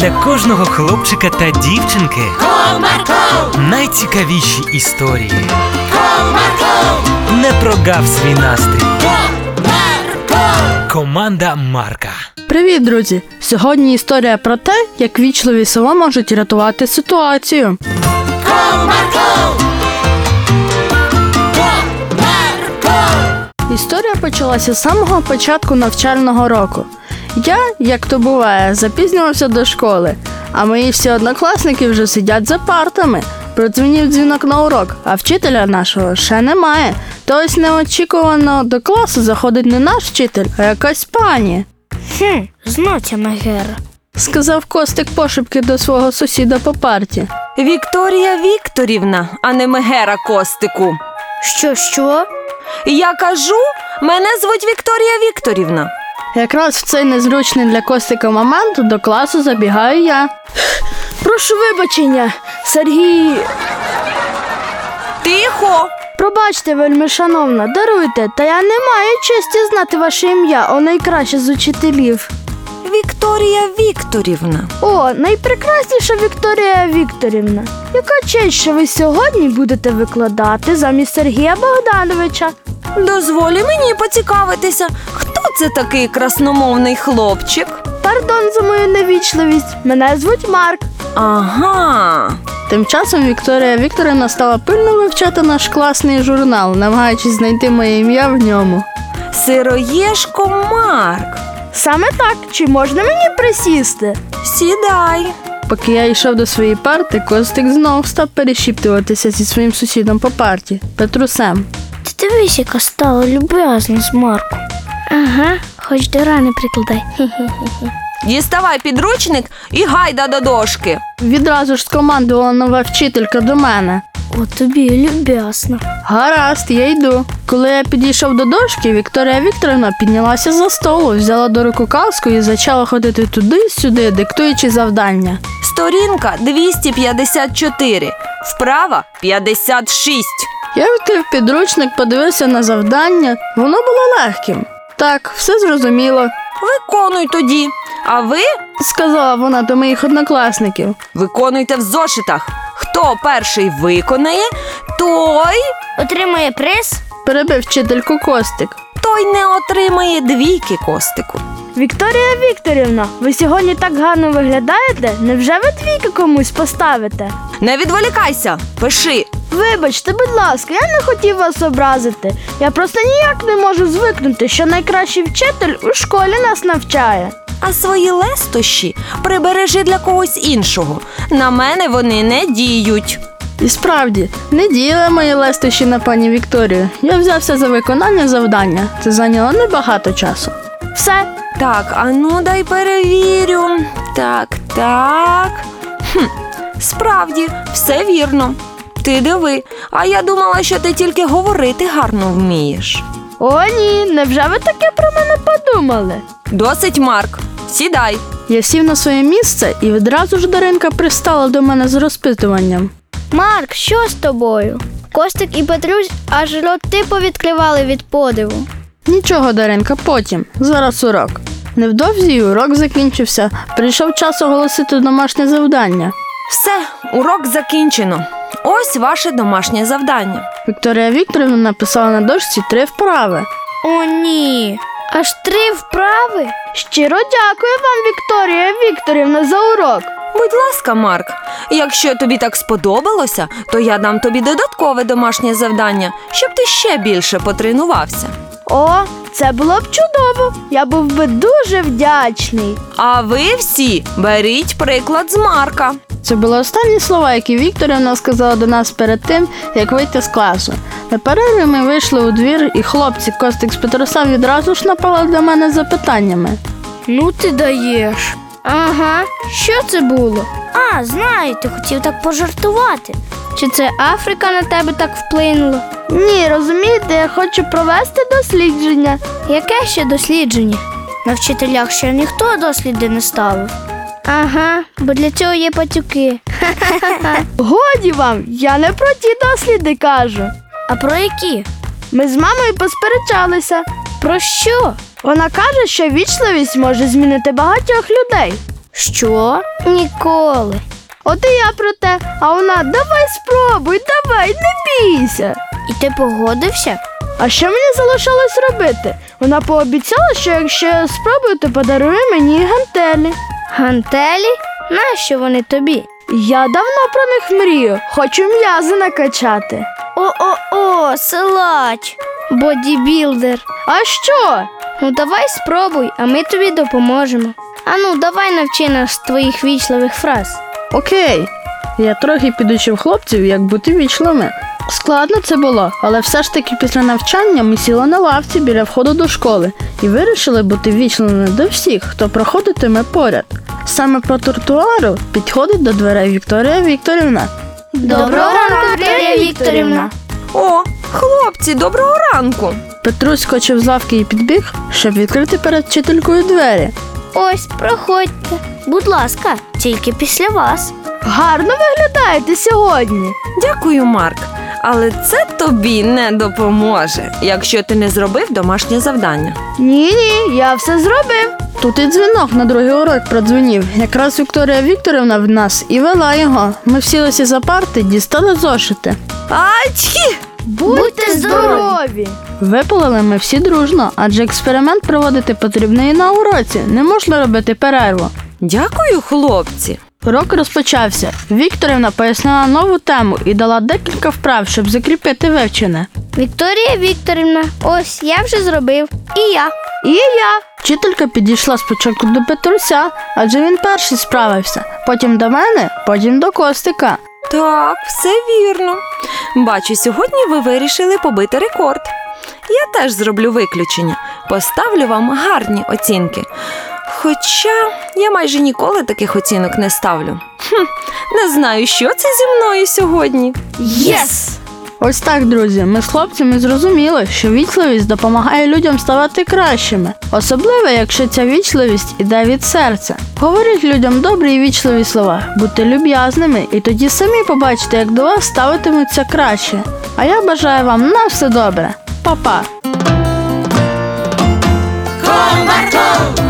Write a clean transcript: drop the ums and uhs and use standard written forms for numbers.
Для кожного хлопчика та дівчинки Comarco, найцікавіші історії. Comarco, Не прогав свій настрій. Comarco. Команда Марка. Привіт, друзі! Сьогодні історія про те, як вічливі слова можуть рятувати ситуацію. Історія почалася з самого початку навчального року. Я, як то буває, запізнювався до школи, а мої всі однокласники вже сидять за партами. Продзвонів дзвінок на урок, а вчителя нашого ще немає. То ось неочікувано до класу заходить не наш вчитель, а якась пані. Знов ця Мегера. Сказав Костик пошепки до свого сусіда по парті. Вікторія Вікторівна, а не Мегера Костику. Що? Я кажу, мене звуть Вікторія Вікторівна. Якраз в цей незручний для Костика момент до класу забігаю я. Прошу вибачення, Сергій. Тихо! Пробачте, вельмишановна, даруйте, та я не маю честі знати ваше ім'я, о найкраще з учителів. Вікторія Вікторівна. О, найпрекрасніша Вікторія Вікторівна. Яка честь, що ви сьогодні будете викладати замість Сергія Богдановича? Дозволі мені поцікавитися, хто це такий красномовний хлопчик? Пардон за мою невічливість, мене звуть Марк. Ага. Тим часом Вікторія Вікторівна стала пильно вивчати наш класний журнал, намагаючись знайти моє ім'я в ньому. Сироєшко Марк. Саме так, чи можна мені присісти? Сідай. Поки я йшов до своєї парти, Костик знов став перешіптуватися зі своїм сусідом по парті, Петрусем. Ти дивись, яка стала люб'язна з Марком. Ага, хоч до рани прикладай. Діставай підручник і гайда до дошки. Відразу ж скомандувала нова вчителька до мене. От тобі люб'язна. Гаразд, я йду. Коли я підійшов до дошки, Вікторія Вікторівна піднялася за столу, взяла до рук казку і почала ходити туди-сюди, диктуючи завдання. Сторінка 254, вправа 56. Я відкрив підручник, подивився на завдання. Воно було легким. Так, все зрозуміло, Виконуй тоді. А ви сказала вона до моїх однокласників. виконуйте в зошитах. Хто перший виконає, той Отримає приз? Перебив вчительку Костик. не отримає двійки, Костику. Вікторія Вікторівна, ви сьогодні так гарно виглядаєте? Невже ви двійки комусь поставите? Не відволікайся, пиши. Вибачте, будь ласка, я не хотів вас образити. Я просто ніяк не можу звикнути, що найкращий вчитель у школі нас навчає. А свої лестощі прибережи для когось іншого. На мене вони не діють. І справді, не діяли мої лестощі на пані Вікторію. Я взявся за виконання завдання. Це зайняло небагато часу. Все, Так, а ну дай перевірю. Так. Справді, все вірно. Ти диви, а я думала, що ти тільки говорити гарно вмієш. о ні, невже ви таке про мене подумали? Досить, Марк. Сідай. Я сів на своє місце і відразу ж Даринка пристала до мене з розпитуванням. Марк, що з тобою? Костик і Петрусь аж роти повідкривали від подиву. Нічого, Даринка, потім. Зараз урок. Невдовзі урок закінчився. Прийшов час оголосити домашнє завдання. Все, урок закінчено. Ось ваше домашнє завдання. Вікторія Вікторівна написала на дошці 3 вправи. О ні, аж 3 вправи? Щиро дякую вам, Вікторія Вікторівна, за урок. Будь ласка, Марк, якщо тобі так сподобалося, то я дам тобі додаткове домашнє завдання, щоб ти ще більше потренувався. О, це було б чудово. Я був би дуже вдячний. А ви всі беріть приклад з Марка. Це були останні слова, які Вікторівна сказала до нас перед тим, як вийти з класу. На перерві ми вийшли у двір, і хлопці Костик з Петрусем відразу ж напали до мене з запитаннями. Ну ти даєш. Ага, що це було? А, знаю, ти хотів так пожартувати. Чи це Африка на тебе так вплинула? Ні, розумієте, я хочу провести дослідження. Яке ще дослідження? На вчителях ще ніхто досліди не ставив. Ага, бо для цього є пацюки. Годі вам, я не про ті досліди кажу. А про які? Ми з мамою посперечалися. Про що? Вона каже, що вічливість може змінити багатьох людей. Що? Ніколи. От і я про те, а вона давай спробуй, давай, не бійся. І ти погодився? А що мені залишалось робити? Вона пообіцяла, що якщо я спробую, то подарує мені гантелі. Гантелі? Нащо вони тобі? Я давно про них мрію, хочу м'язи накачати. О, силач, бодібілдер. А що? Ну давай спробуй, а ми тобі допоможемо. Ану, давай навчи нас твоїх вічливих фраз. Окей. Я трохи підучив хлопців, як бути вічливими. Складно це було, але все ж таки після навчання ми сіли на лавці біля входу до школи і вирішили бути вічливими до всіх, хто проходитиме поряд. Саме по тротуару підходить до дверей Вікторія Вікторівна. Доброго ранку, Вікторія Вікторівна. О, хлопці, доброго ранку. Петрусь скочив з лавки і підбіг, щоб відкрити перед вчителькою двері. Ось, проходьте. Будь ласка, тільки після вас. Гарно виглядаєте сьогодні. Дякую, Марк. Але це тобі не допоможе, якщо ти не зробив домашнє завдання. Ні, я все зробив. Тут і дзвінок на другий урок продзвонів. Якраз Вікторія Вікторівна в нас і вела його. Ми всілися за парти, дістали зошити. Ачхі! Будьте здорові! Випалили ми всі дружно, адже експеримент проводити потрібно і на уроці. Не можна робити перерву. Дякую, хлопці. Урок розпочався. Вікторівна пояснила нову тему і дала декілька вправ, щоб закріпити вивчене. Вікторія Вікторівна, ось я вже зробив. І я. І я. Вчителька підійшла спочатку до Петруся, адже він перший справився. Потім до мене, потім до Костика. Так, все вірно. Бачу, сьогодні ви вирішили побити рекорд. Я теж зроблю виключення. Поставлю вам гарні оцінки. Хоча я майже ніколи таких оцінок не ставлю. Не знаю, що це зі мною сьогодні. Єс! Ось так, друзі, ми з хлопцями зрозуміли, що вічливість допомагає людям ставати кращими. Особливо, якщо ця вічливість іде від серця. Говоріть людям добрі і вічливі слова, будьте люб'язними, і тоді самі побачите, як до вас ставитимуться краще. А я бажаю вам на все добре. Па-па! Комарко.